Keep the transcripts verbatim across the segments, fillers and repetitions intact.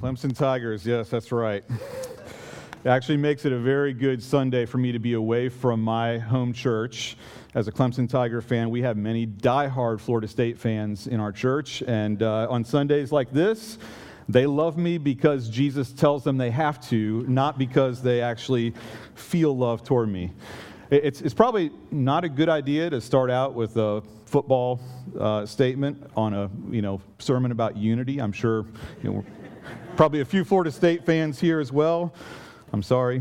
Clemson Tigers, yes, that's right. It actually makes it a very good Sunday for me to be away from my home church. As a Clemson Tiger fan, we have many diehard Florida State fans in our church, and uh, on Sundays like this, they love me because Jesus tells them they have to, not because they actually feel love toward me. It's, it's probably not a good idea to start out with a football uh, statement on a you know sermon about unity. I'm sure you know probably a few Florida State fans here as well. I'm sorry.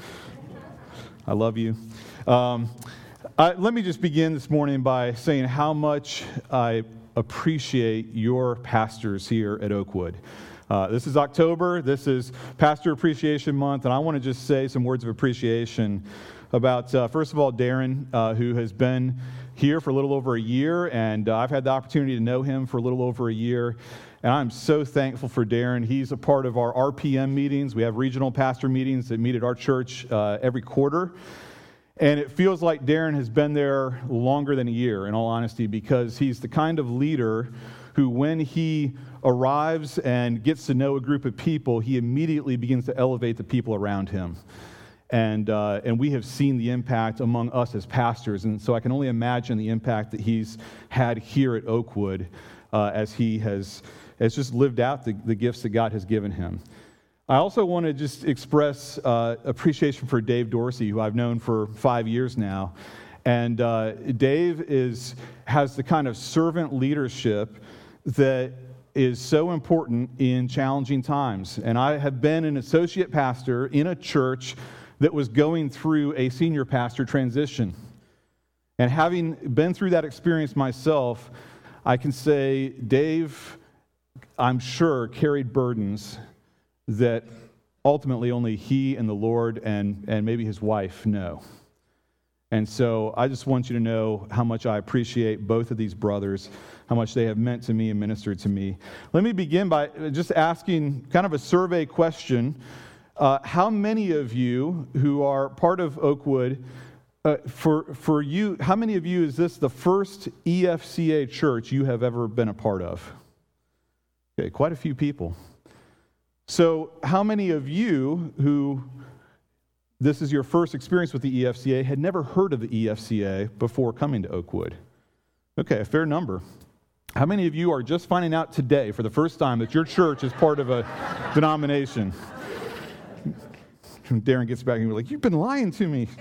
I love you. Um, I, let me just begin this morning by saying how much I appreciate your pastors here at Oakwood. Uh, this is October. This is Pastor Appreciation Month, and I want to just say some words of appreciation about, uh, first of all, Darren, uh, who has been here for a little over a year, and uh, I've had the opportunity to know him for a little over a year, and I'm so thankful for Darren. He's a part of our R P M meetings. We have regional pastor meetings that meet at our church uh, every quarter, and it feels like Darren has been there longer than a year, in all honesty, because he's the kind of leader who, when he arrives and gets to know a group of people, he immediately begins to elevate the people around him. And uh, and we have seen the impact among us as pastors, and so I can only imagine the impact that he's had here at Oakwood uh, as he has, has just lived out the, the gifts that God has given him. I also want to just express uh, appreciation for Dave Dorsey, who I've known for five years now. And uh, Dave is has the kind of servant leadership that is so important in challenging times. And I have been an associate pastor in a church that was going through a senior pastor transition. And having been through that experience myself, I can say Dave, I'm sure, carried burdens that ultimately only he and the Lord and, and maybe his wife know. And so I just want you to know how much I appreciate both of these brothers, how much they have meant to me and ministered to me. Let me begin by just asking kind of a survey question. Uh, how many of you who are part of Oakwood, uh, for for you, how many of you is this the first E F C A church you have ever been a part of? Okay, quite a few people. So how many of you who this is your first experience with the E F C A had never heard of the E F C A before coming to Oakwood? Okay, a fair number. How many of you are just finding out today for the first time that your church is part of a denomination? Darren gets back and we're like, you've been lying to me.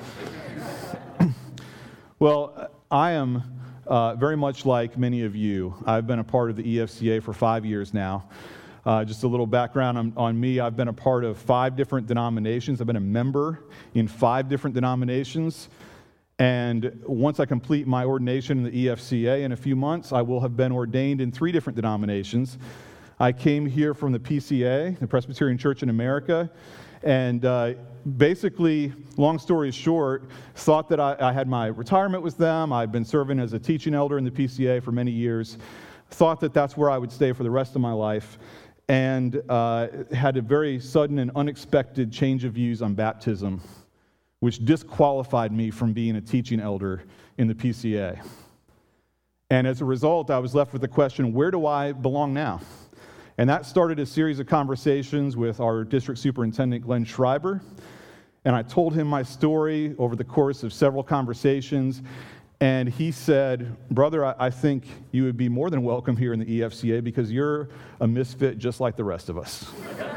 Well, I am uh, very much like many of you. I've been a part of the E F C A for five years now. Uh, just a little background on, on me. I've been a part of five different denominations. I've been a member in five different denominations. And once I complete my ordination in the E F C A in a few months, I will have been ordained in three different denominations. I came here from the P C A, the Presbyterian Church in America, and uh, basically, long story short, thought that I, I had my retirement with them. I'd been serving as a teaching elder in the P C A for many years. Thought that that's where I would stay for the rest of my life, and uh, had a very sudden and unexpected change of views on baptism, which disqualified me from being a teaching elder in the P C A. And as a result, I was left with the question, where do I belong now? And that started a series of conversations with our district superintendent, Glenn Schreiber. And I told him my story over the course of several conversations. And he said, brother, I, I think you would be more than welcome here in the E F C A because you're a misfit just like the rest of us.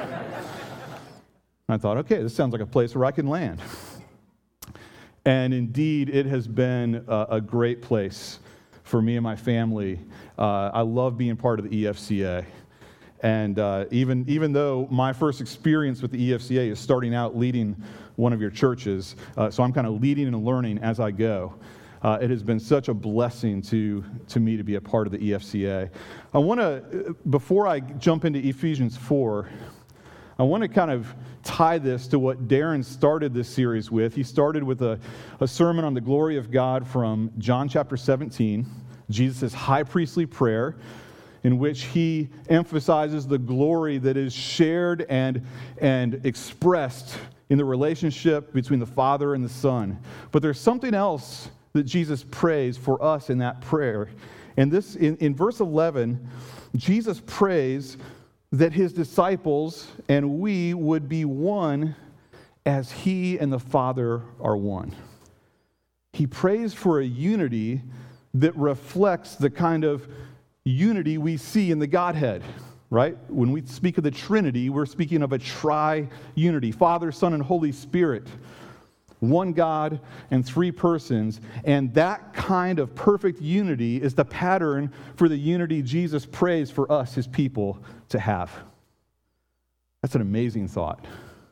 I thought, okay, this sounds like a place where I can land. And indeed, it has been a, a great place for me and my family. Uh, I love being part of the E F C A. And uh, even even though my first experience with the E F C A is starting out leading one of your churches, uh, so I'm kind of leading and learning as I go, uh, it has been such a blessing to, to me to be a part of the E F C A. I want to, before I jump into Ephesians four, I want to kind of tie this to what Darren started this series with. He started with a, a sermon on the glory of God from John chapter seventeen, Jesus' high priestly prayer, in which he emphasizes the glory that is shared and, and expressed in the relationship between the Father and the Son. But there's something else that Jesus prays for us in that prayer. And this, in, in verse eleven, Jesus prays that his disciples and we would be one as he and the Father are one. He prays for a unity that reflects the kind of unity we see in the Godhead, right? When we speak of the Trinity, we're speaking of a tri-unity, Father, Son, and Holy Spirit. One God and three persons, and that kind of perfect unity is the pattern for the unity Jesus prays for us, his people, to have. That's an amazing thought.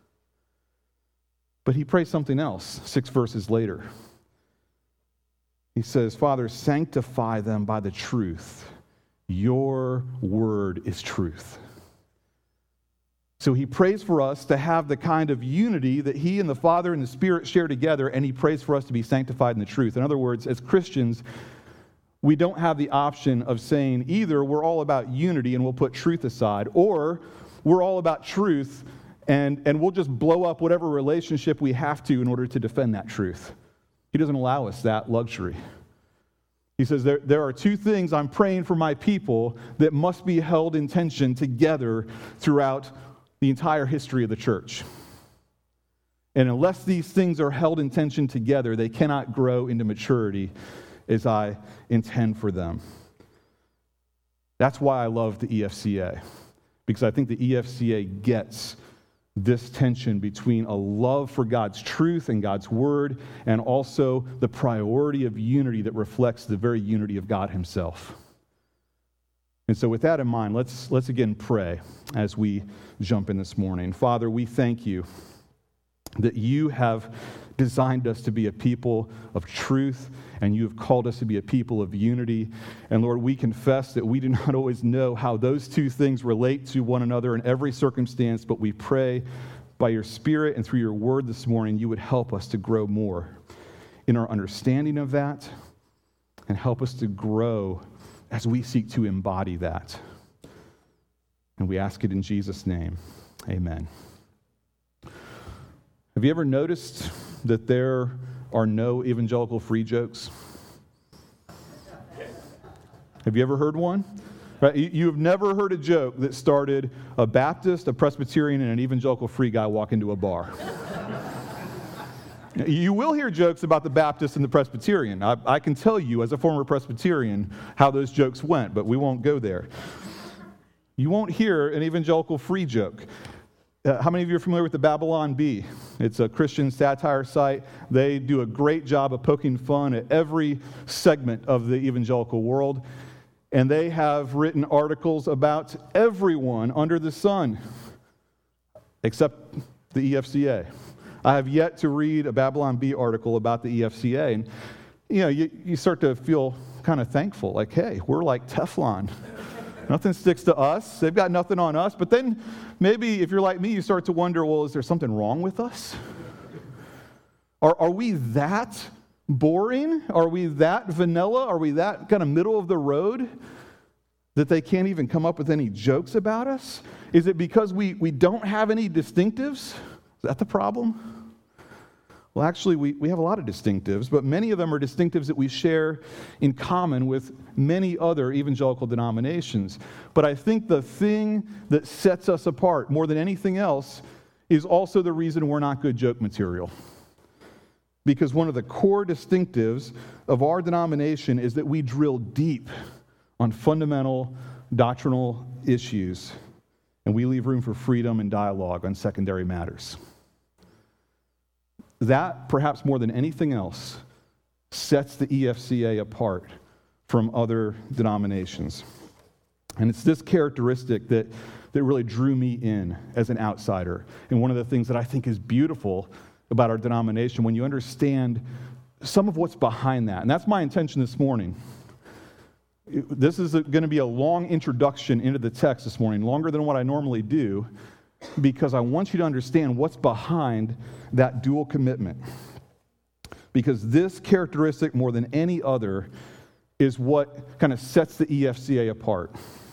But he prays something else six verses later. He says, Father, sanctify them by the truth. Your word is truth. So he prays for us to have the kind of unity that he and the Father and the Spirit share together, and he prays for us to be sanctified in the truth. In other words, as Christians, we don't have the option of saying either we're all about unity and we'll put truth aside, or we're all about truth and, and we'll just blow up whatever relationship we have to in order to defend that truth. He doesn't allow us that luxury. He says, there, there are two things I'm praying for my people that must be held in tension together throughout the entire history of the church. And unless these things are held in tension together, they cannot grow into maturity as I intend for them. That's why I love the E F C A, because I think the E F C A gets this tension between a love for God's truth and God's word, and also the priority of unity that reflects the very unity of God himself. And so with that in mind, let's, let's again pray as we jump in this morning. Father, we thank you that you have designed us to be a people of truth, and you have called us to be a people of unity. And Lord, we confess that we do not always know how those two things relate to one another in every circumstance, but we pray by your Spirit and through your word this morning, you would help us to grow more in our understanding of that, and help us to grow as we seek to embody that. And we ask it in Jesus' name. Amen. Have you ever noticed that there are no evangelical free jokes? Have you ever heard one? Right? You have never heard a joke that started a Baptist, a Presbyterian, and an evangelical free guy walk into a bar. You will hear jokes about the Baptist and the Presbyterian. I, I can tell you, as a former Presbyterian, how those jokes went, but we won't go there. You won't hear an evangelical free joke. Uh, how many of you are familiar with the Babylon Bee? It's a Christian satire site. They do a great job of poking fun at every segment of the evangelical world. And they have written articles about everyone under the sun, except the E F C A. I have yet to read a Babylon Bee article about the E F C A. And, you know, you, you start to feel kind of thankful, like, hey, we're like Teflon. Nothing sticks to us. They've got nothing on us. But then maybe if you're like me, you start to wonder, well, is there something wrong with us? Are, are we that boring? Are we that vanilla? Are we that kind of middle of the road that they can't even come up with any jokes about us? Is it because we, we don't have any distinctives? Is that the problem? Well, actually, we, we have a lot of distinctives, but many of them are distinctives that we share in common with many other evangelical denominations. But I think the thing that sets us apart more than anything else is also the reason we're not good joke material. Because one of the core distinctives of our denomination is that we drill deep on fundamental doctrinal issues, and we leave room for freedom and dialogue on secondary matters. That, perhaps more than anything else, sets the E F C A apart from other denominations. And it's this characteristic that, that really drew me in as an outsider. And one of the things that I think is beautiful about our denomination, when you understand some of what's behind that. And that's my intention this morning. This is going to be a long introduction into the text this morning, longer than what I normally do, because I want you to understand what's behind that dual commitment. Because this characteristic, more than any other, is what kind of sets the E F C A apart.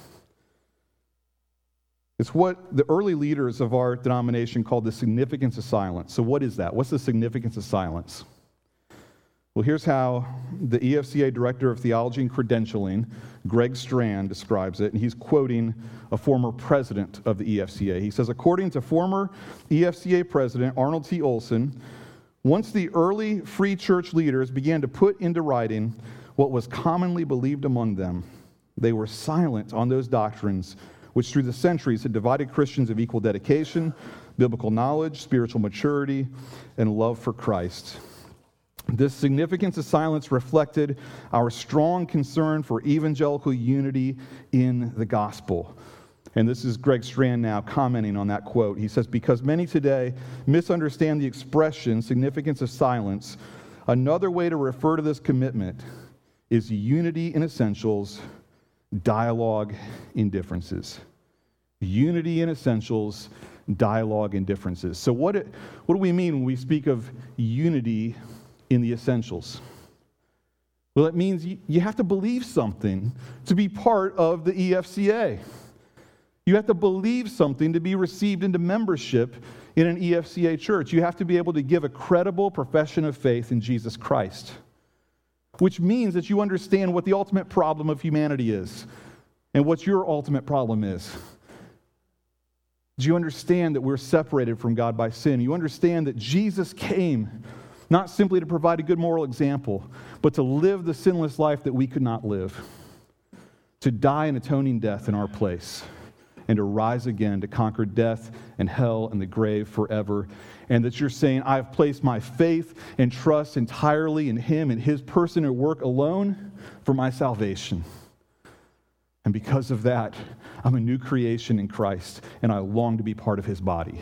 It's what the early leaders of our denomination called the significance of silence. So what is that? What's the significance of silence? Well, here's how the E F C A Director of Theology and Credentialing, Greg Strand, describes it, and he's quoting a former president of the E F C A. He says, according to former E F C A President Arnold T. Olson, once the early free church leaders began to put into writing what was commonly believed among them, they were silent on those doctrines which through the centuries had divided Christians of equal dedication, biblical knowledge, spiritual maturity, and love for Christ. This significance of silence reflected our strong concern for evangelical unity in the gospel. And this is Greg Strand now commenting on that quote. He says, because many today misunderstand the expression significance of silence, another way to refer to this commitment is unity in essentials, dialogue in differences. Unity in essentials, dialogue in differences. So what, it, what do we mean when we speak of unity in the essentials? Well, it means you, you have to believe something to be part of the E F C A. You have to believe something to be received into membership in an E F C A church. You have to be able to give a credible profession of faith in Jesus Christ, which means that you understand what the ultimate problem of humanity is and what your ultimate problem is. Do you understand that we're separated from God by sin? You understand that Jesus came not simply to provide a good moral example, but to live the sinless life that we could not live, to die an atoning death in our place, and to rise again to conquer death and hell and the grave forever. And that you're saying, I've placed my faith and trust entirely in Him and His person and work alone for my salvation. And because of that, I'm a new creation in Christ, and I long to be part of His body.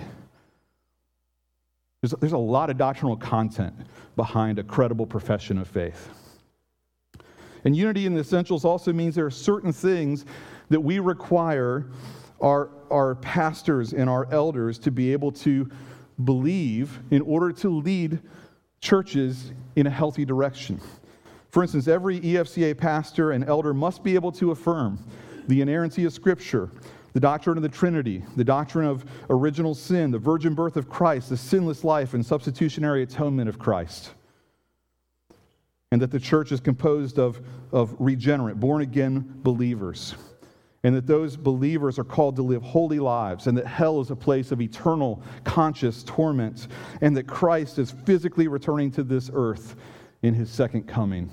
There's, there's a lot of doctrinal content behind a credible profession of faith. And unity in the essentials also means there are certain things that we require our, our pastors and our elders to be able to believe in order to lead churches in a healthy direction. For instance, every E F C A pastor and elder must be able to affirm the inerrancy of Scripture, the doctrine of the Trinity, the doctrine of original sin, the virgin birth of Christ, the sinless life and substitutionary atonement of Christ. And that the church is composed of, of regenerate, born-again believers. And that those believers are called to live holy lives, and that hell is a place of eternal, conscious torment, and that Christ is physically returning to this earth in His second coming.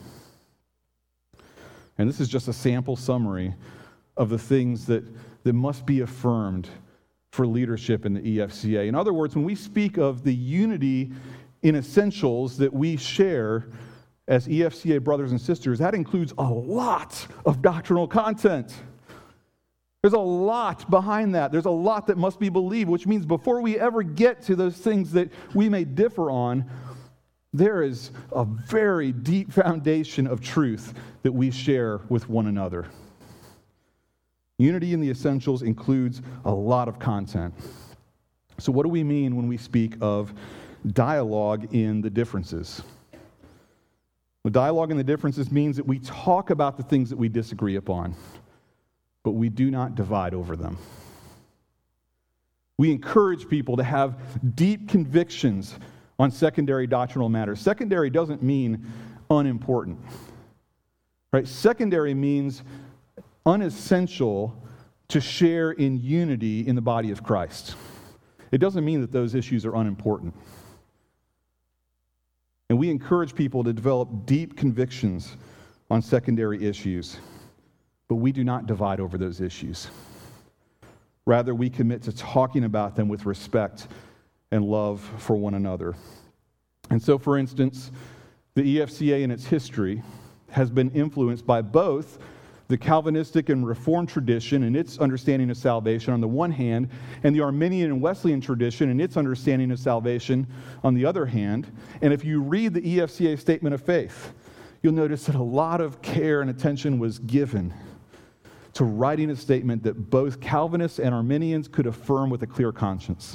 And this is just a sample summary of the things that, that must be affirmed for leadership in the E F C A. In other words, when we speak of the unity in essentials that we share as E F C A brothers and sisters, that includes a lot of doctrinal content. There's a lot behind that. There's a lot that must be believed, which means before we ever get to those things that we may differ on, there is a very deep foundation of truth that we share with one another. Unity in the essentials includes a lot of content. So what do we mean when we speak of dialogue in the differences? Well, dialogue in the differences means that we talk about the things that we disagree upon, but we do not divide over them. We encourage people to have deep convictions on secondary doctrinal matters. Secondary doesn't mean unimportant, right? Secondary means unessential to share in unity in the body of Christ. It doesn't mean that those issues are unimportant. And we encourage people to develop deep convictions on secondary issues, but we do not divide over those issues. Rather, we commit to talking about them with respect and love for one another. And so, for instance, the E F C A in its history has been influenced by both the Calvinistic and Reformed tradition and its understanding of salvation on the one hand, and the Arminian and Wesleyan tradition and its understanding of salvation on the other hand. And if you read the E F C A Statement of Faith, you'll notice that a lot of care and attention was given to writing a statement that both Calvinists and Arminians could affirm with a clear conscience.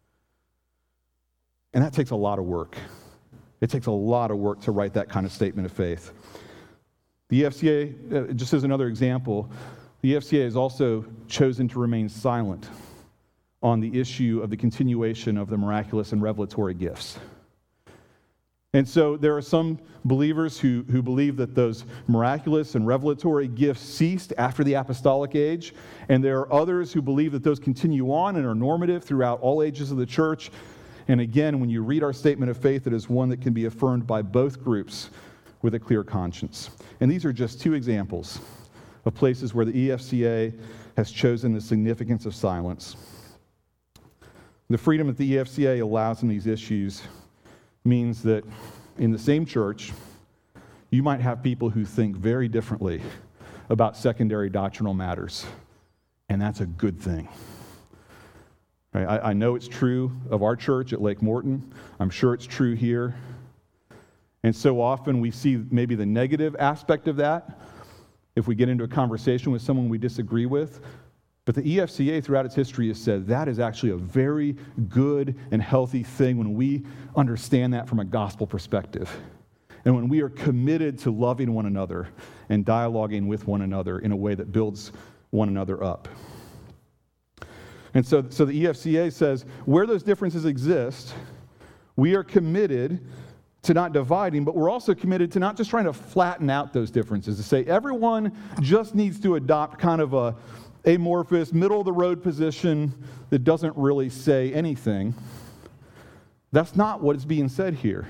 And that takes a lot of work. It takes a lot of work to write that kind of statement of faith. The E F C A, uh, just as another example, the E F C A has also chosen to remain silent on the issue of the continuation of the miraculous and revelatory gifts. And so there are some believers who, who believe that those miraculous and revelatory gifts ceased after the apostolic age, and there are others who believe that those continue on and are normative throughout all ages of the church. And again, when you read our statement of faith, it is one that can be affirmed by both groups with a clear conscience. And these are just two examples of places where the E F C A has chosen the significance of silence. The freedom that the E F C A allows in these issues means that in the same church, you might have people who think very differently about secondary doctrinal matters, and that's a good thing. Right? I, I know it's true of our church at Lake Morton. I'm sure it's true here. And so often we see maybe the negative aspect of that if we get into a conversation with someone we disagree with. But the E F C A throughout its history has said that is actually a very good and healthy thing when we understand that from a gospel perspective. And when we are committed to loving one another and dialoguing with one another in a way that builds one another up. And so, so the E F C A says where those differences exist, we are committed to not dividing, but we're also committed to not just trying to flatten out those differences, to say everyone just needs to adopt kind of a amorphous, middle-of-the-road position that doesn't really say anything. That's not what is being said here.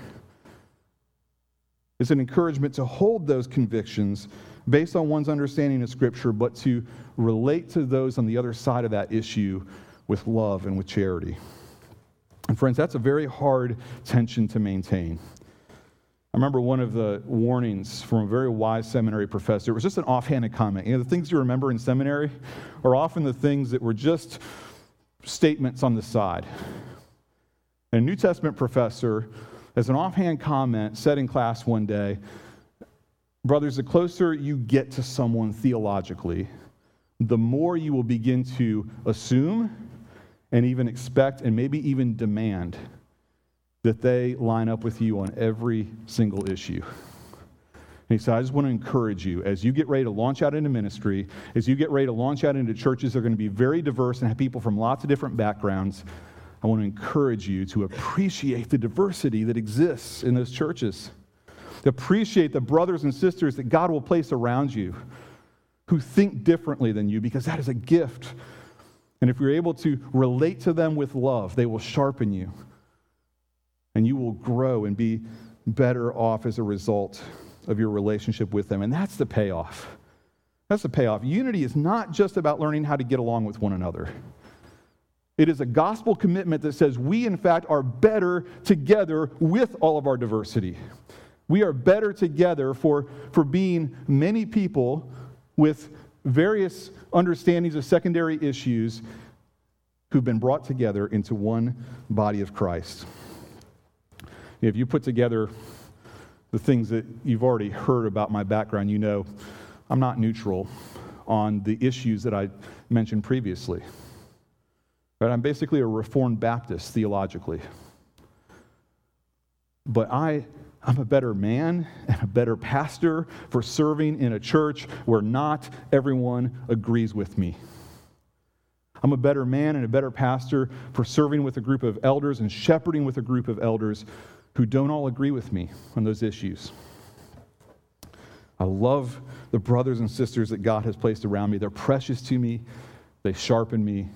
It's an encouragement to hold those convictions based on one's understanding of Scripture, but to relate to those on the other side of that issue with love and with charity. And friends, that's a very hard tension to maintain. I remember one of the warnings from a very wise seminary professor. It was just an offhanded comment. You know, the things you remember in seminary are often the things that were just statements on the side. And a New Testament professor, as an offhand comment, said in class one day, brothers, the closer you get to someone theologically, the more you will begin to assume and even expect and maybe even demand that they line up with you on every single issue. And he said, I just want to encourage you, as you get ready to launch out into ministry, as you get ready to launch out into churches that are going to be very diverse and have people from lots of different backgrounds, I want to encourage you to appreciate the diversity that exists in those churches. To appreciate the brothers and sisters that God will place around you who think differently than you, because that is a gift. And if you're able to relate to them with love, they will sharpen you. And you will grow and be better off as a result of your relationship with them. And that's the payoff. That's the payoff. Unity is not just about learning how to get along with one another. It is a gospel commitment that says we, in fact, are better together with all of our diversity. We are better together for, for being many people with various understandings of secondary issues who've been brought together into one body of Christ. If you put together the things that you've already heard about my background, you know I'm not neutral on the issues that I mentioned previously. Right? I'm basically a Reformed Baptist theologically. But I, I'm a better man and a better pastor for serving in a church where not everyone agrees with me. I'm a better man and a better pastor for serving with a group of elders and shepherding with a group of elders who don't all agree with me on those issues. I love the brothers and sisters that God has placed around me. They're precious to me. They sharpen me.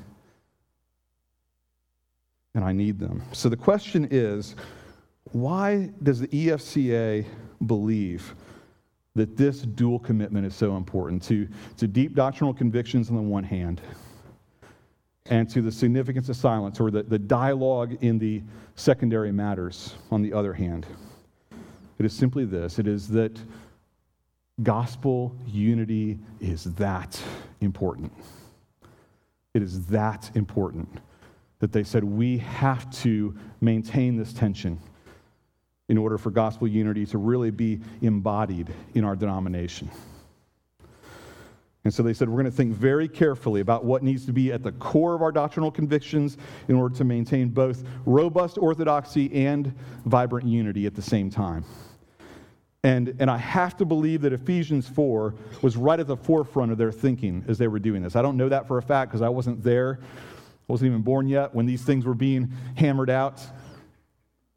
And I need them. So the question is, why does the E F C A believe that this dual commitment is so important to, to deep doctrinal convictions on the one hand, and to the significance of silence, or the, the dialogue in the secondary matters on the other hand? It is simply this. It is that gospel unity is that important. It is that important that they said we have to maintain this tension in order for gospel unity to really be embodied in our denomination. And so they said, we're going to think very carefully about what needs to be at the core of our doctrinal convictions in order to maintain both robust orthodoxy and vibrant unity at the same time. And, and I have to believe that Ephesians four was right at the forefront of their thinking as they were doing this. I don't know that for a fact because I wasn't there. I wasn't even born yet when these things were being hammered out.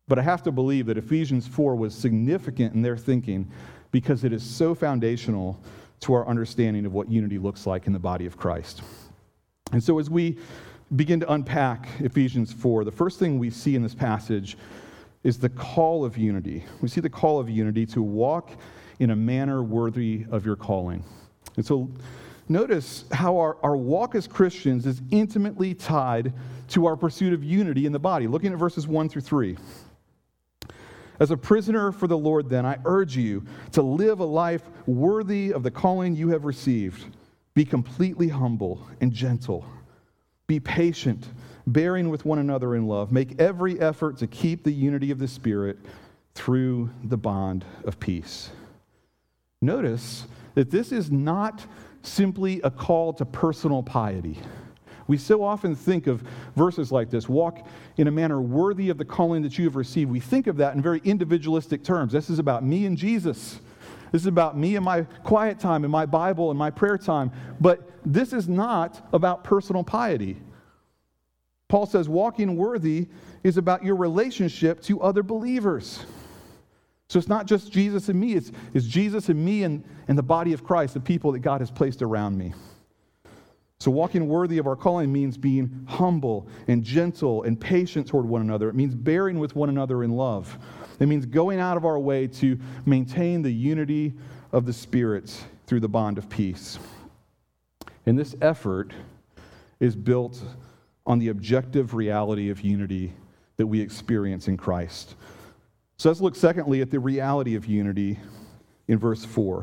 But I have to believe that Ephesians four was significant in their thinking because it is so foundational to our understanding of what unity looks like in the body of Christ. And so as we begin to unpack Ephesians four, the first thing we see in this passage is the call of unity. We see the call of unity to walk in a manner worthy of your calling. And so notice how our, our walk as Christians is intimately tied to our pursuit of unity in the body. Looking at verses one through three. As a prisoner for the Lord, then, I urge you to live a life worthy of the calling you have received. Be completely humble and gentle. Be patient, bearing with one another in love. Make every effort to keep the unity of the Spirit through the bond of peace. Notice that this is not simply a call to personal piety. We so often think of verses like this, walk in a manner worthy of the calling that you have received. We think of that in very individualistic terms. This is about me and Jesus. This is about me and my quiet time and my Bible and my prayer time. But this is not about personal piety. Paul says walking worthy is about your relationship to other believers. So it's not just Jesus and me, it's, it's Jesus and me and, and the body of Christ, the people that God has placed around me. So walking worthy of our calling means being humble and gentle and patient toward one another. It means bearing with one another in love. It means going out of our way to maintain the unity of the Spirit through the bond of peace. And this effort is built on the objective reality of unity that we experience in Christ. So let's look secondly at the reality of unity in verse four.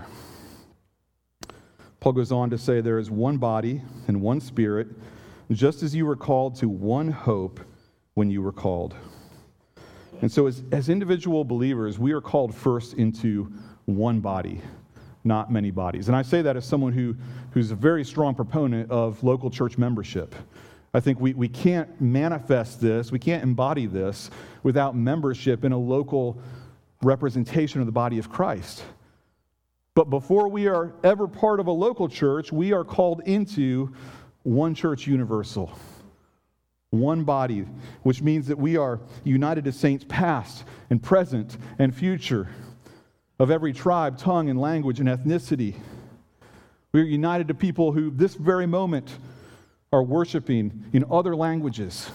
Paul goes on to say, there is one body and one Spirit, just as you were called to one hope when you were called. And so as, as individual believers, we are called first into one body, not many bodies. And I say that as someone who, who's a very strong proponent of local church membership. I think we, we can't manifest this, we can't embody this without membership in a local representation of the body of Christ. But before we are ever part of a local church, we are called into one church universal, one body, which means that we are united as saints past and present and future of every tribe, tongue, and language and ethnicity. We are united to people who this very moment are worshiping in other languages.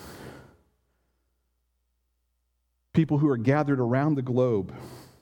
People who are gathered around the globe.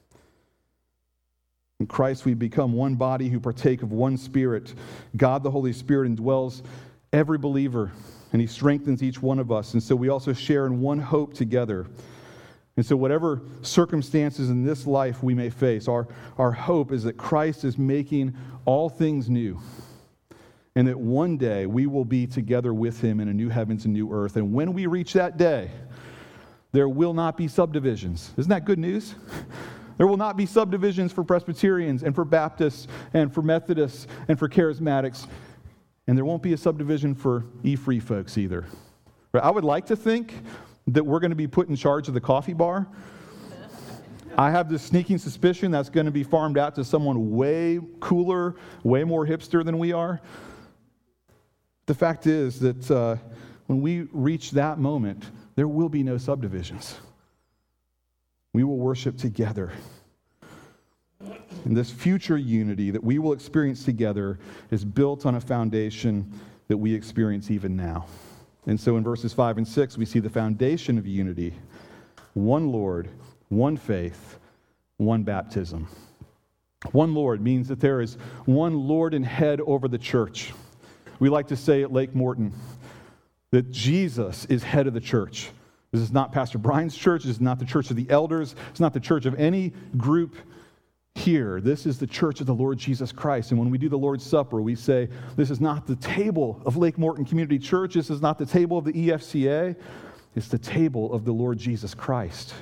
In Christ we become one body who partake of one Spirit. God the Holy Spirit indwells every believer, and He strengthens each one of us. And so we also share in one hope together. And so whatever circumstances in this life we may face, our, our hope is that Christ is making all things new. And that one day we will be together with Him in a new heavens and new earth. And when we reach that day, there will not be subdivisions. Isn't that good news? There will not be subdivisions for Presbyterians and for Baptists and for Methodists and for Charismatics. And there won't be a subdivision for E-free folks either. But I would like to think that we're going to be put in charge of the coffee bar. I have this sneaking suspicion that's going to be farmed out to someone way cooler, way more hipster than we are. The fact is that uh, when we reach that moment, there will be no subdivisions. We will worship together. And this future unity that we will experience together is built on a foundation that we experience even now. And so in verses five and six, we see the foundation of unity. One Lord, one faith, one baptism. One Lord means that there is one Lord and head over the church. We like to say at Lake Morton that Jesus is head of the church. This is not Pastor Brian's church. This is not the church of the elders. It's not the church of any group here. This is the church of the Lord Jesus Christ. And when we do the Lord's Supper, we say, this is not the table of Lake Morton Community Church. This is not the table of the E F C A. It's the table of the Lord Jesus Christ.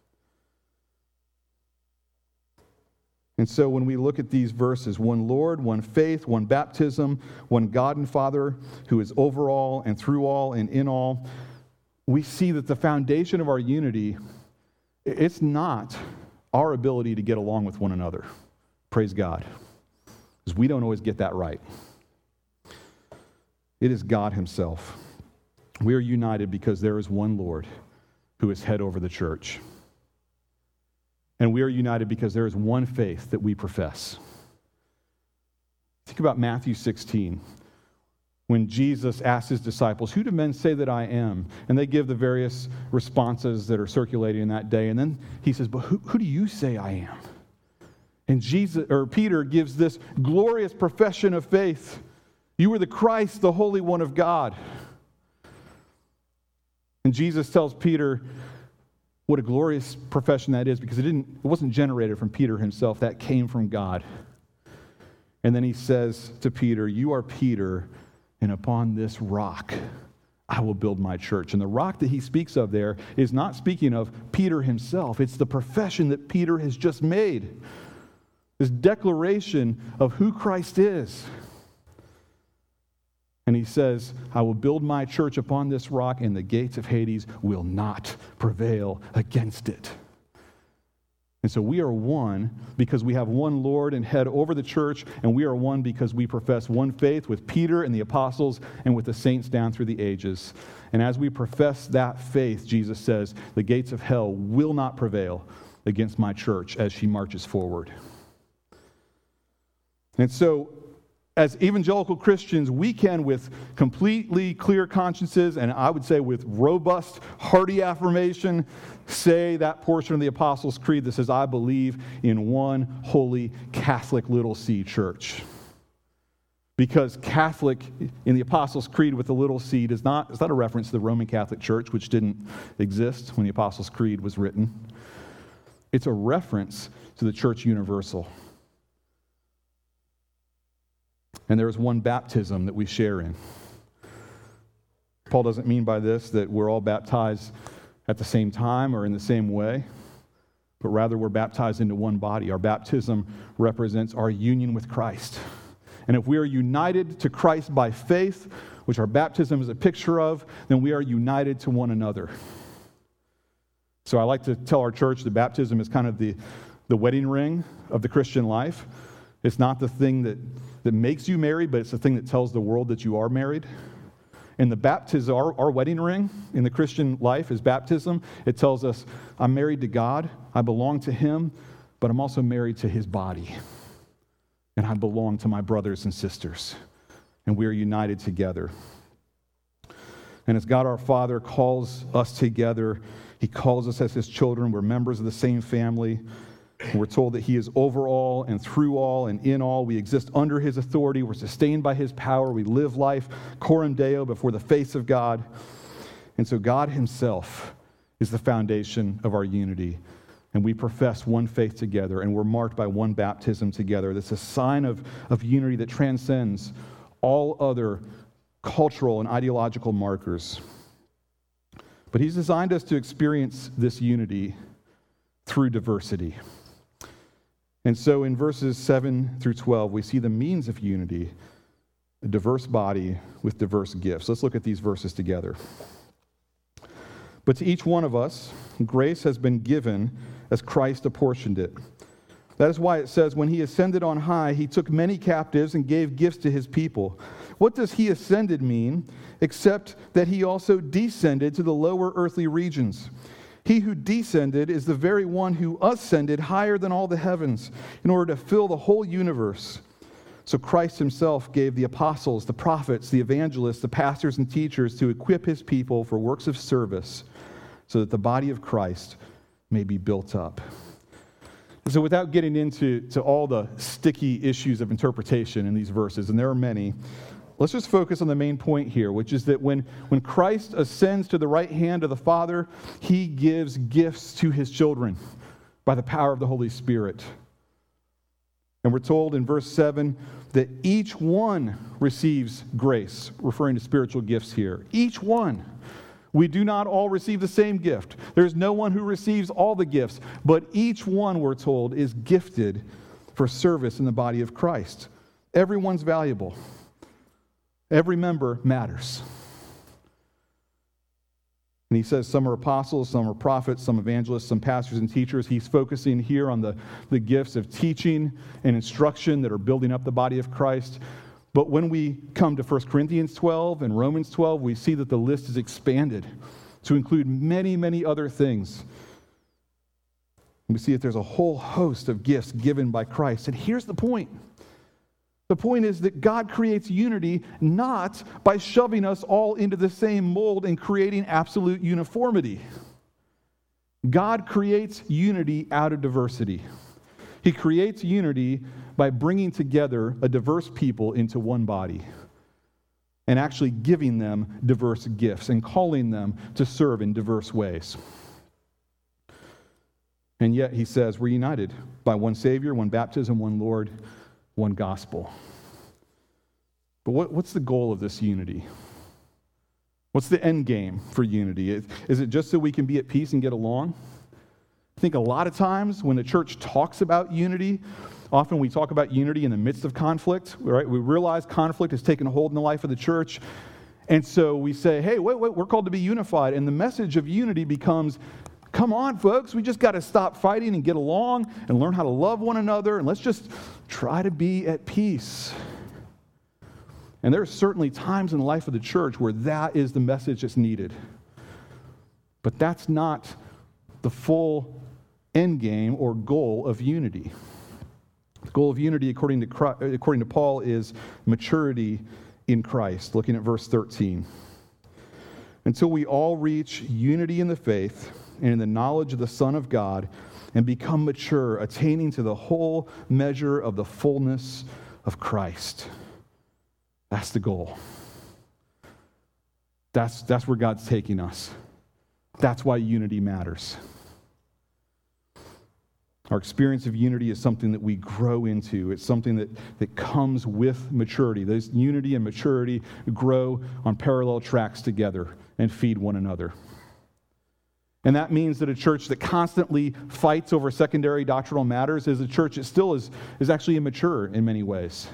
And so when we look at these verses, one Lord, one faith, one baptism, one God and Father who is over all and through all and in all, we see that the foundation of our unity, it's not our ability to get along with one another. Praise God. Because we don't always get that right. It is God Himself. We are united because there is one Lord who is head over the church. And we are united because there is one faith that we profess. Think about Matthew sixteen, when Jesus asked his disciples, "Who do men say that I am?" And they give the various responses that are circulating in that day. And then he says, "But who, who do you say I am?" And Jesus or Peter gives this glorious profession of faith. "You are the Christ, the Holy One of God." And Jesus tells Peter what a glorious profession that is, because it didn't, it wasn't generated from Peter himself. That came from God. And then he says to Peter, "You are Peter, and upon this rock I will build my church." And the rock that he speaks of there is not speaking of Peter himself. It's the profession that Peter has just made. This declaration of who Christ is. And he says, "I will build my church upon this rock, and the gates of Hades will not prevail against it." And so we are one because we have one Lord and head over the church, and we are one because we profess one faith with Peter and the apostles and with the saints down through the ages. And as we profess that faith, Jesus says, the gates of hell will not prevail against my church as she marches forward. And so, as evangelical Christians, we can, with completely clear consciences, and I would say with robust, hearty affirmation, say that portion of the Apostles' Creed that says, "I believe in one holy Catholic little c church." Because Catholic in the Apostles' Creed with the little c is not, is not a reference to the Roman Catholic Church, which didn't exist when the Apostles' Creed was written. It's a reference to the Church Universal. And there is one baptism that we share in. Paul doesn't mean by this that we're all baptized at the same time or in the same way, but rather we're baptized into one body. Our baptism represents our union with Christ. And if we are united to Christ by faith, which our baptism is a picture of, then we are united to one another. So I like to tell our church that baptism is kind of the, the wedding ring of the Christian life. It's not the thing that, that makes you married, but it's the thing that tells the world that you are married. And the baptism, our, our wedding ring in the Christian life is baptism. It tells us, I'm married to God, I belong to Him, but I'm also married to His body. And I belong to my brothers and sisters. And we are united together. And as God our Father calls us together, He calls us as His children. We're members of the same family. And we're told that He is over all and through all and in all. We exist under His authority. We're sustained by His power. We live life coram Deo before the face of God. And so God Himself is the foundation of our unity. And we profess one faith together, and we're marked by one baptism together. That's a sign of, of unity that transcends all other cultural and ideological markers. But He's designed us to experience this unity through diversity. And so in verses seven through twelve, we see the means of unity, a diverse body with diverse gifts. Let's look at these verses together. But to each one of us, grace has been given as Christ apportioned it. That is why it says, when He ascended on high, He took many captives and gave gifts to His people. What does He ascended mean, except that He also descended to the lower earthly regions? He who descended is the very one who ascended higher than all the heavens in order to fill the whole universe. So Christ Himself gave the apostles, the prophets, the evangelists, the pastors and teachers to equip His people for works of service so that the body of Christ may be built up. So without getting into to all the sticky issues of interpretation in these verses, and there are many, let's just focus on the main point here, which is that when, when Christ ascends to the right hand of the Father, He gives gifts to His children by the power of the Holy Spirit. And we're told in verse seven that each one receives grace, referring to spiritual gifts here. Each one. We do not all receive the same gift. There's no one who receives all the gifts, but each one, we're told, is gifted for service in the body of Christ. Everyone's valuable. Every member matters. And He says some are apostles, some are prophets, some evangelists, some pastors and teachers. He's focusing here on the, the gifts of teaching and instruction that are building up the body of Christ. But when we come to First Corinthians twelve and Romans twelve, we see that the list is expanded to include many, many other things. We see that there's a whole host of gifts given by Christ. And here's the point. The point is that God creates unity not by shoving us all into the same mold and creating absolute uniformity. God creates unity out of diversity. He creates unity by bringing together a diverse people into one body and actually giving them diverse gifts and calling them to serve in diverse ways. And yet, he says, we're united by one Savior, one baptism, one Lord, one gospel. But what, what's the goal of this unity? What's the end game for unity? Is, is it just so we can be at peace and get along? I think a lot of times when the church talks about unity, often we talk about unity in the midst of conflict, right? We realize conflict has taken a hold in the life of the church. And so we say, hey, wait, wait, we're called to be unified. And the message of unity becomes, come on, folks, we just got to stop fighting and get along and learn how to love one another, and let's just try to be at peace. And there are certainly times in the life of the church where that is the message that's needed. But that's not the full end game or goal of unity. The goal of unity, according to Christ, according to Paul, is maturity in Christ. Looking at verse thirteen. Until we all reach unity in the faith and in the knowledge of the Son of God and become mature, attaining to the whole measure of the fullness of Christ. That's the goal. That's, that's where God's taking us. That's why unity matters. Our experience of unity is something that we grow into. It's something that, that comes with maturity. Those unity and maturity grow on parallel tracks together and feed one another. And that means that a church that constantly fights over secondary doctrinal matters is a church that still is, is actually immature in many ways.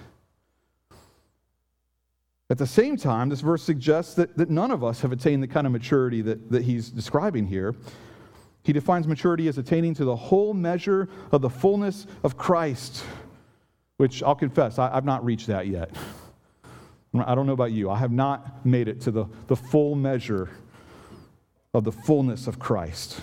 At the same time, this verse suggests that, that none of us have attained the kind of maturity that, that he's describing here. He defines maturity as attaining to the whole measure of the fullness of Christ, which I'll confess, I, I've not reached that yet. I don't know about you. I have not made it to the, the full measure of the fullness of Christ.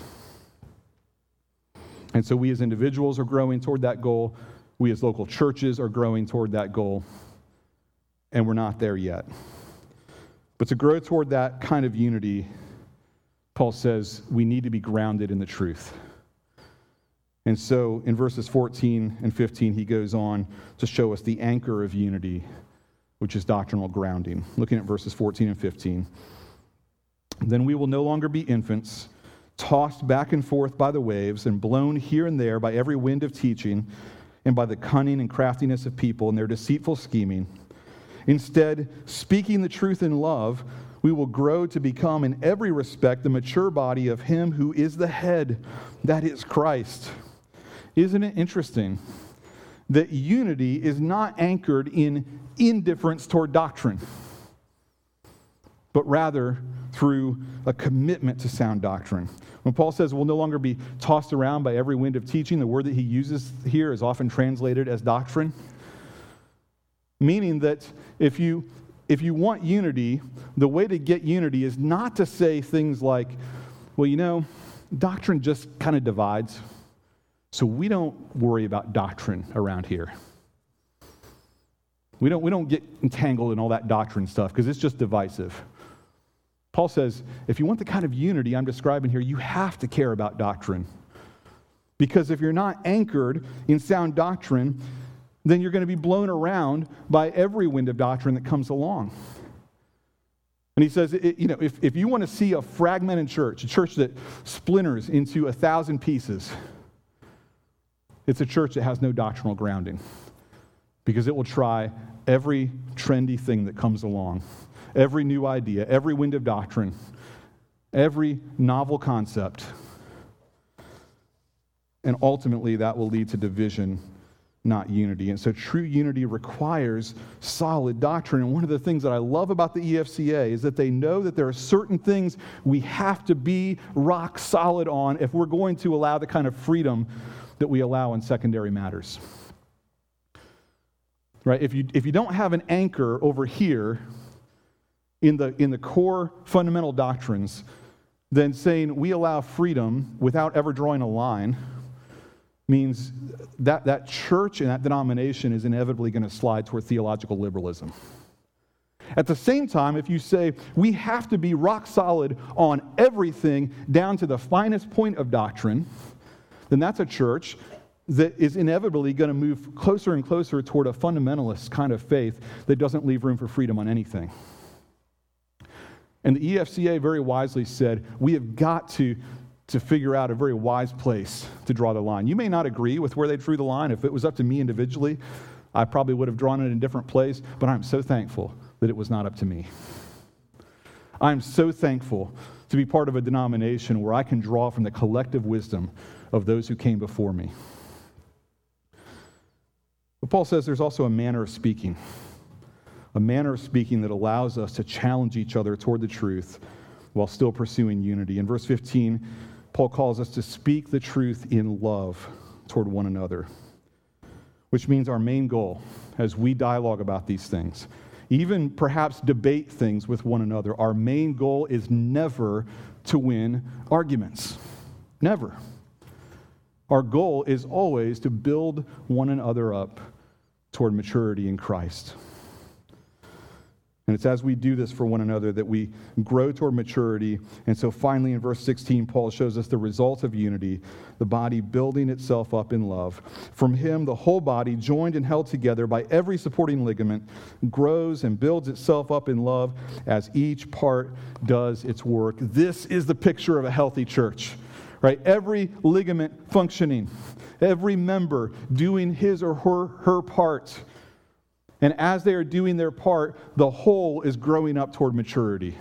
And so we as individuals are growing toward that goal. We as local churches are growing toward that goal. And we're not there yet. But to grow toward that kind of unity, Paul says we need to be grounded in the truth. And so in verses fourteen and fifteen, he goes on to show us the anchor of unity, which is doctrinal grounding. Looking at verses fourteen and fifteen. Then we will no longer be infants, tossed back and forth by the waves and blown here and there by every wind of teaching and by the cunning and craftiness of people and their deceitful scheming. Instead, speaking the truth in love, we will grow to become in every respect the mature body of him who is the head, that is Christ. Isn't it interesting that unity is not anchored in indifference toward doctrine, but rather through a commitment to sound doctrine? When Paul says we'll no longer be tossed around by every wind of teaching, the word that he uses here is often translated as doctrine, meaning that if you if you want unity, the way to get unity is not to say things like, well, you know, doctrine just kind of divides, so we don't worry about doctrine around here. We don't, we don't get entangled in all that doctrine stuff because it's just divisive. Paul says, if you want the kind of unity I'm describing here, you have to care about doctrine. Because if you're not anchored in sound doctrine, then you're going to be blown around by every wind of doctrine that comes along. And he says, it, you know, if, if you want to see a fragmented church, a church that splinters into a thousand pieces, it's a church that has no doctrinal grounding. Because it will try every trendy thing that comes along, every new idea, every wind of doctrine, every novel concept. And ultimately, that will lead to division, not unity. And so true unity requires solid doctrine. And one of the things that I love about the E F C A is that they know that there are certain things we have to be rock solid on if we're going to allow the kind of freedom that we allow in secondary matters. Right? If you if you don't have an anchor over here in the in the core fundamental doctrines, then saying we allow freedom without ever drawing a line means that that church and that denomination is inevitably going to slide toward theological liberalism. At the same time, if you say we have to be rock solid on everything down to the finest point of doctrine, then that's a church that is inevitably going to move closer and closer toward a fundamentalist kind of faith that doesn't leave room for freedom on anything. And the E F C A very wisely said, we have got to, to figure out a very wise place to draw the line. You may not agree with where they drew the line. If it was up to me individually, I probably would have drawn it in a different place, but I'm so thankful that it was not up to me. I'm so thankful to be part of a denomination where I can draw from the collective wisdom of those who came before me. But Paul says there's also a manner of speaking, a manner of speaking that allows us to challenge each other toward the truth while still pursuing unity. In verse fifteen, Paul calls us to speak the truth in love toward one another, which means our main goal as we dialogue about these things, even perhaps debate things with one another, our main goal is never to win arguments. Never. Our goal is always to build one another up toward maturity in Christ. And it's as we do this for one another that we grow toward maturity. And so finally in verse sixteen, Paul shows us the result of unity, the body building itself up in love. From him, the whole body, joined and held together by every supporting ligament, grows and builds itself up in love as each part does its work. This is the picture of a healthy church, right? Every ligament functioning, every member doing his or her, her part. And as they are doing their part, the whole is growing up toward maturity.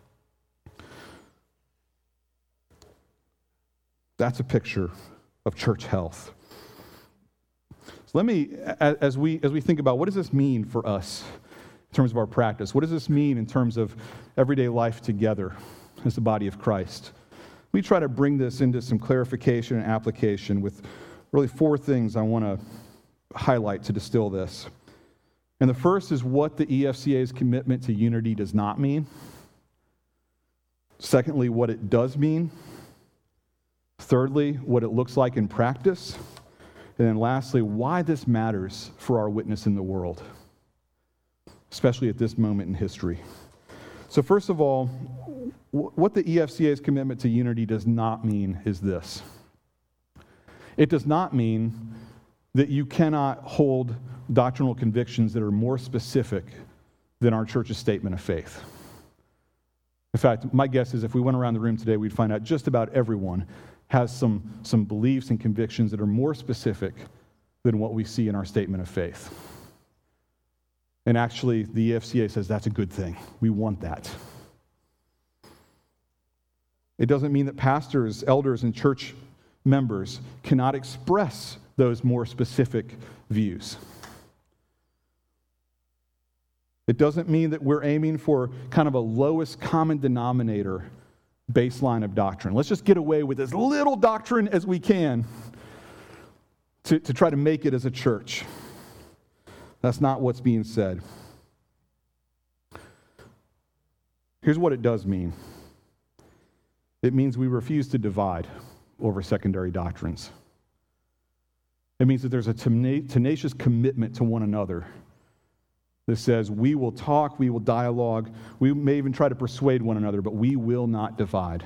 That's a picture of church health. So let me, as we as we think about what does this mean for us in terms of our practice? What does this mean in terms of everyday life together as the body of Christ? We try to bring this into some clarification and application with really four things I want to highlight to distill this. And the first is what the E F C A's commitment to unity does not mean. Secondly, what it does mean. Thirdly, what it looks like in practice. And then lastly, why this matters for our witness in the world, especially at this moment in history. So first of all, what the E F C A's commitment to unity does not mean is this. It does not mean that you cannot hold doctrinal convictions that are more specific than our church's statement of faith. In fact, my guess is if we went around the room today, we'd find out just about everyone has some, some beliefs and convictions that are more specific than what we see in our statement of faith. And actually, the E F C A says that's a good thing. We want that. It doesn't mean that pastors, elders, and church members cannot express those more specific views. It doesn't mean that we're aiming for kind of a lowest common denominator baseline of doctrine. Let's just get away with as little doctrine as we can to, to try to make it as a church. That's not what's being said. Here's what it does mean. It means we refuse to divide over secondary doctrines. It means that there's a tenacious commitment to one another that says we will talk, we will dialogue, we may even try to persuade one another, but we will not divide.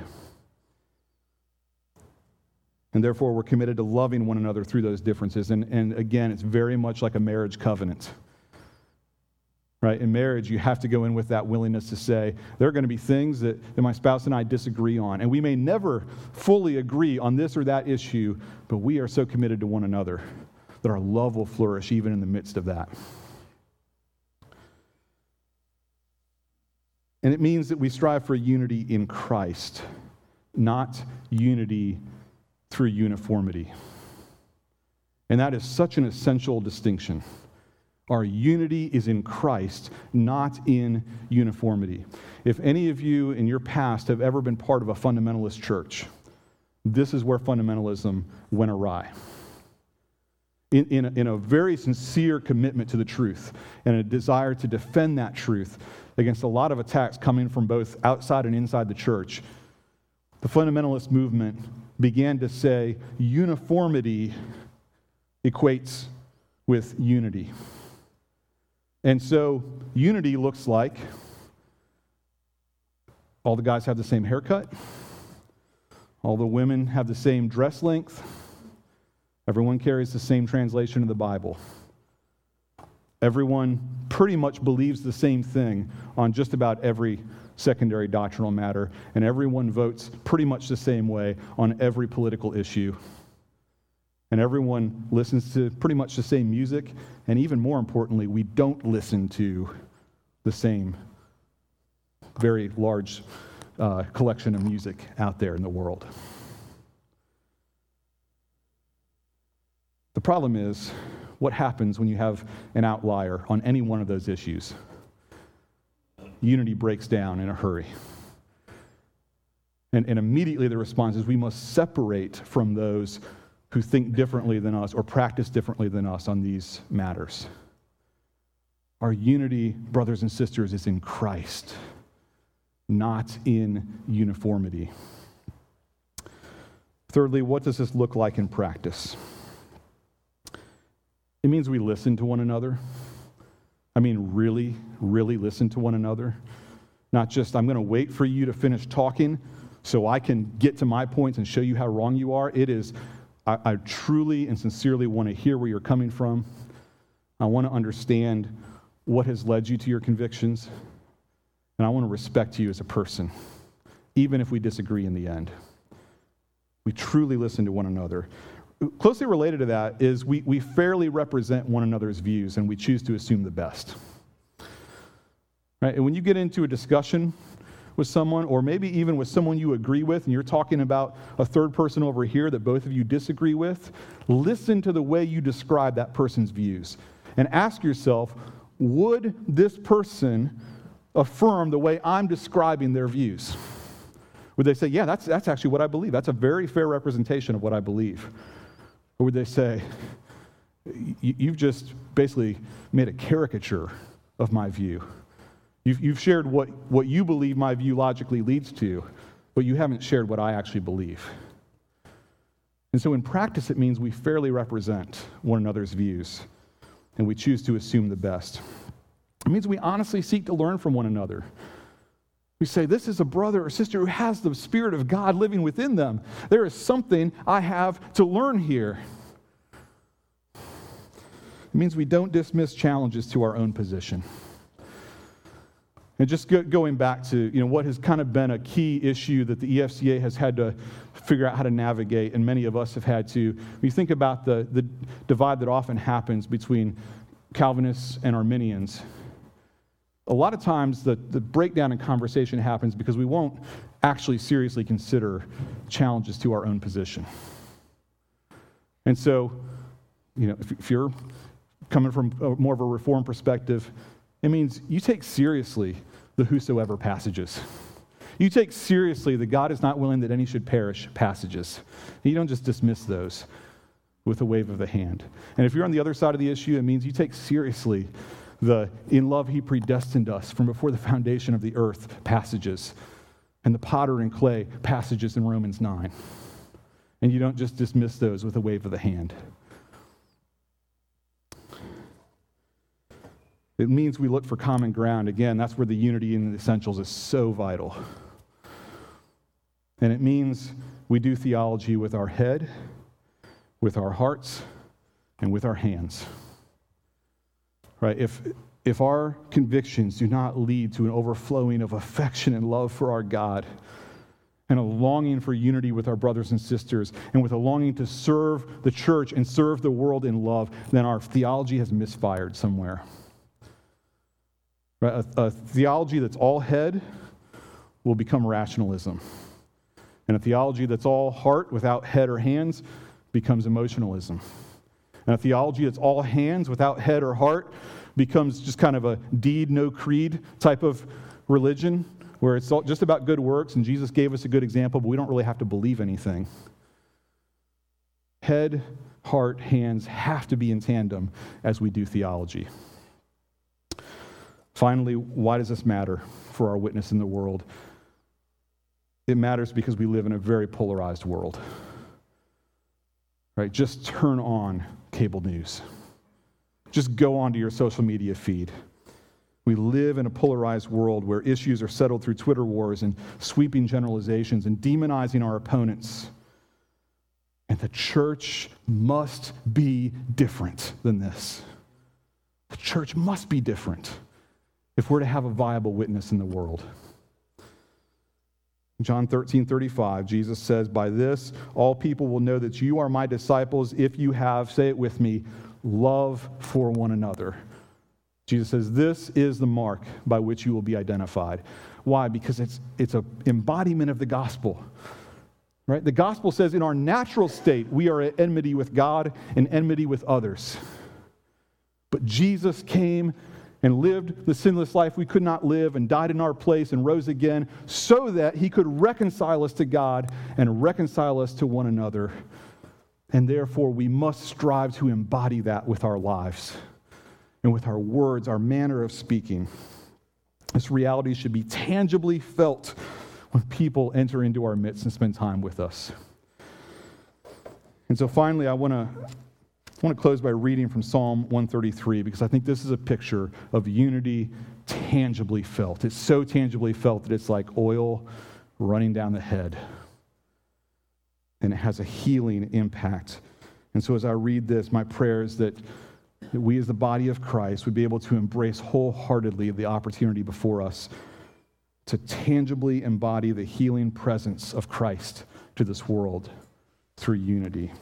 And therefore, we're committed to loving one another through those differences. And, and again, it's very much like a marriage covenant. Right? In marriage, you have to go in with that willingness to say, there are going to be things that, that my spouse and I disagree on. And we may never fully agree on this or that issue, but we are so committed to one another that our love will flourish even in the midst of that. And it means that we strive for unity in Christ, not unity through uniformity. And that is such an essential distinction. Our unity is in Christ, not in uniformity. If any of you in your past have ever been part of a fundamentalist church, this is where fundamentalism went awry. In, in, a, in a very sincere commitment to the truth and a desire to defend that truth against a lot of attacks coming from both outside and inside the church, the fundamentalist movement began to say uniformity equates with unity. And so unity looks like all the guys have the same haircut, all the women have the same dress length, everyone carries the same translation of the Bible. Everyone pretty much believes the same thing on just about every secondary doctrinal matter, and everyone votes pretty much the same way on every political issue. And everyone listens to pretty much the same music, and even more importantly, we don't listen to the same very large uh, collection of music out there in the world. The problem is, what happens when you have an outlier on any one of those issues? Unity breaks down in a hurry. And, and immediately the response is we must separate from those who think differently than us or practice differently than us on these matters. Our unity, brothers and sisters, is in Christ, not in uniformity. Thirdly, what does this look like in practice? It means we listen to one another. I mean, really, really listen to one another. Not just, I'm going to wait for you to finish talking so I can get to my points and show you how wrong you are. It is, I, I truly and sincerely want to hear where you're coming from. I want to understand what has led you to your convictions. And I want to respect you as a person, even if we disagree in the end. We truly listen to one another. Closely related to that is we, we fairly represent one another's views, and we choose to assume the best. Right? And when you get into a discussion with someone, or maybe even with someone you agree with, and you're talking about a third person over here that both of you disagree with, listen to the way you describe that person's views. And ask yourself, would this person affirm the way I'm describing their views? Would they say, yeah, that's, that's actually what I believe. That's a very fair representation of what I believe. Or would they say, you've just basically made a caricature of my view. You've, you've shared what, what you believe my view logically leads to, but you haven't shared what I actually believe. And so in practice, it means we fairly represent one another's views, and we choose to assume the best. It means we honestly seek to learn from one another. We say, this is a brother or sister who has the Spirit of God living within them. There is something I have to learn here. It means we don't dismiss challenges to our own position. And just go, going back to you know what has kind of been a key issue that the E F C A has had to figure out how to navigate, and many of us have had to. When you think about the, the divide that often happens between Calvinists and Arminians, a lot of times the, the breakdown in conversation happens because we won't actually seriously consider challenges to our own position. And so, you know, if, if you're coming from a, more of a Reformed perspective, it means you take seriously the whosoever passages. You take seriously the God is not willing that any should perish passages. You don't just dismiss those with a wave of the hand. And if you're on the other side of the issue, it means you take seriously the in love he predestined us from before the foundation of the earth passages, and the potter and clay passages in Romans nine. And you don't just dismiss those with a wave of the hand. It means we look for common ground. Again, that's where the unity in the essentials is so vital. And it means we do theology with our head, with our hearts, and with our hands. Right? If if our convictions do not lead to an overflowing of affection and love for our God, and a longing for unity with our brothers and sisters, and with a longing to serve the church and serve the world in love, then our theology has misfired somewhere. Right? A, a theology that's all head will become rationalism. And a theology that's all heart without head or hands becomes emotionalism. And a theology that's all hands without head or heart becomes just kind of a deed, no creed type of religion, where it's all just about good works, and Jesus gave us a good example, but we don't really have to believe anything. Head, heart, hands have to be in tandem as we do theology. Finally, why does this matter for our witness in the world? It matters because we live in a very polarized world. Right? Just turn on cable news. Just go onto your social media feed. We live in a polarized world where issues are settled through Twitter wars and sweeping generalizations and demonizing our opponents. And the church must be different than this. The church must be different if we're to have a viable witness in the world. John thirteen thirty-five, Jesus says, "By this all people will know that you are my disciples if you have," say it with me, "love for one another." Jesus says, this is the mark by which you will be identified. Why? Because it's it's an embodiment of the gospel. Right? The gospel says in our natural state, we are at enmity with God and enmity with others. But Jesus came and lived the sinless life we could not live and died in our place and rose again so that he could reconcile us to God and reconcile us to one another. And therefore, we must strive to embody that with our lives and with our words, our manner of speaking. This reality should be tangibly felt when people enter into our midst and spend time with us. And so finally, I want to I want to close by reading from Psalm one thirty-three, because I think this is a picture of unity tangibly felt. It's so tangibly felt that it's like oil running down the head. And it has a healing impact. And so as I read this, my prayer is that, that we as the body of Christ would be able to embrace wholeheartedly the opportunity before us to tangibly embody the healing presence of Christ to this world through unity.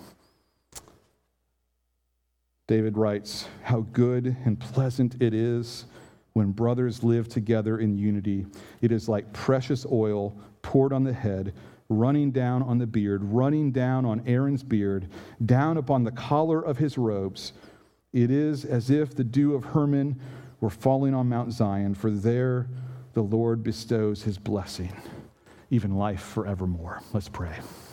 David writes, "How good and pleasant it is when brothers live together in unity. It is like precious oil poured on the head, running down on the beard, running down on Aaron's beard, down upon the collar of his robes. It is as if the dew of Hermon were falling on Mount Zion, for there the Lord bestows his blessing, even life forevermore." Let's pray.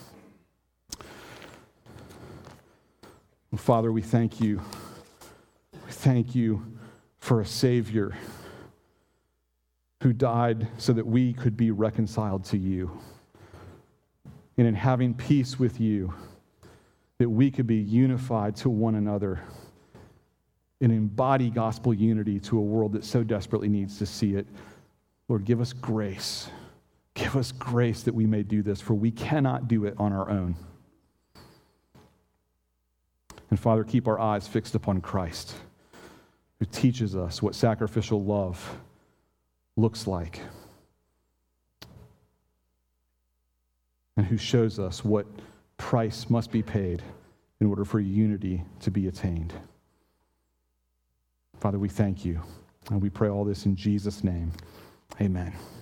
Father, we thank you. We thank you for a Savior who died so that we could be reconciled to you. And in having peace with you, that we could be unified to one another and embody gospel unity to a world that so desperately needs to see it. Lord, give us grace. Give us grace that we may do this, for we cannot do it on our own. And Father, keep our eyes fixed upon Christ, who teaches us what sacrificial love looks like, and who shows us what price must be paid in order for unity to be attained. Father, we thank you, and we pray all this in Jesus' name. Amen.